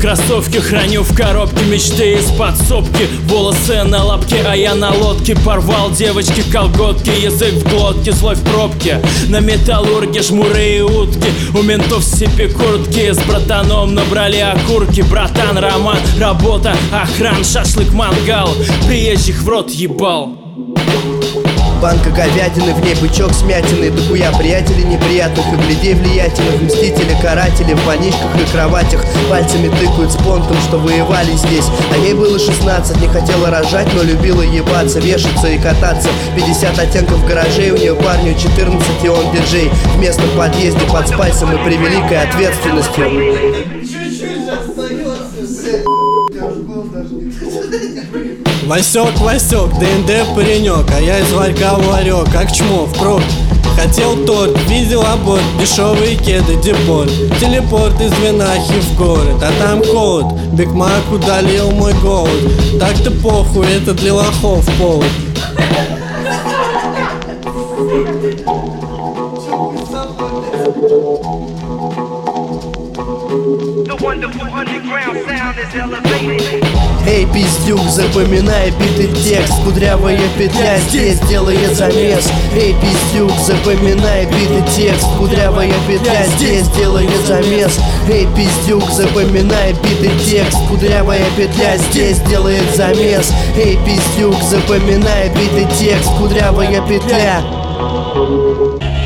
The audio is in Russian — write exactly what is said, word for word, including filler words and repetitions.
кроссовки храню в коробке, мечты из подсобки. Волосы на лапке, а я на лодке. Порвал девочки колготки, язык в глотке, злой в пробке. На металлурге жмуры и утки, у ментов сипи куртки. С братаном набрали окурки. Братан, роман, работа, охран, шашлык, мангал. Приезжих в рот ебал. Банка говядины, в ней бычок смятины. Дохуя приятелей неприятных и бледей влиятельных. Мстители, каратели в больничках и кроватях. Пальцами тыкают с понтом, что воевали здесь. А ей было шестнадцать, не хотела рожать, но любила ебаться, вешаться и кататься. Пятьдесят оттенков гаражей, у нее парню четырнадцать, и он диджей. В местном подъезде под спайсом и превеликой ответственностью. Васек, Васек, ДНД паренек, а я из ларька в ларек, как чмо в проб. Хотел торт, видел аборт, дешевые кеды, депорт. Телепорт из Винахи в город, а там холод. Биг Мак удалил мой голод. Так-то похуй, это для лохов повод. Эй, пиздюк, запоминай битый текст. Кудрявая петля здесь делает замес. Эй, пиздюк, запоминай битый текст. Кудрявая петля здесь делает замес. Эй, пиздюк, запоминай битый текст. Кудрявая петля здесь делает замес. Эй, пиздюк, запоминай битый текст. Кудрявая петля.